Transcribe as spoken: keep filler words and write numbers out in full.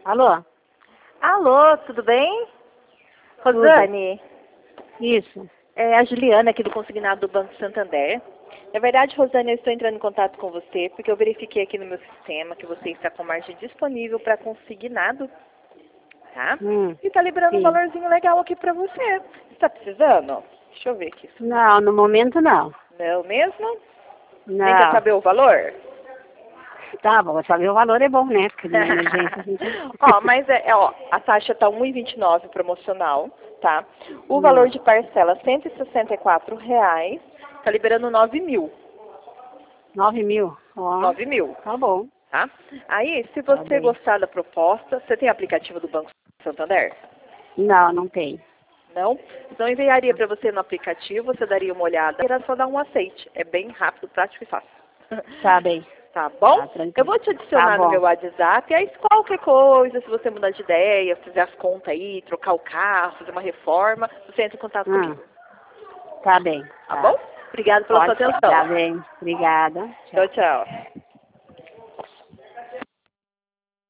Alô? Alô, tudo bem? Rosane, Isso. é a Juliana aqui do Consignado do Banco Santander. Na verdade, Rosane, eu estou entrando em contato com você porque eu verifiquei aqui no meu sistema que você está com margem disponível para consignado, tá? Hum, E está liberando um sim. valorzinho legal aqui para você. Está precisando? Deixa eu ver aqui. Não, no momento não. Não mesmo? Nem quer Não. saber o valor? Tá bom, saber o valor é bom, né? Porque de emergência a gente... Ó, mas é, é, ó, a taxa tá um e vinte e nove promocional, tá? O valor hum, de parcela cento e sessenta e quatro reais, tá liberando nove mil, nove mil. Ó, nove mil, tá bom. tá? Aí, se Tá você bem. gostar da proposta, você tem aplicativo do Banco Santander? Não, não tem. Não? Então eu enviaria para você no aplicativo, você daria uma olhada, era só dar um aceite. É bem rápido, prático e fácil. Tá bem. Tá bom? Tá Eu tranquilo. vou te Tá adicionar no bom. meu WhatsApp, e aí qualquer coisa, se você mudar de ideia, fazer as contas aí, trocar o carro, fazer uma reforma, você entra em contato Hum, comigo. tá bem. Tá bom? Tá. Obrigada pela sua Pode ser. atenção. Tá bem. Obrigada. Tchau. Tchau, tchau.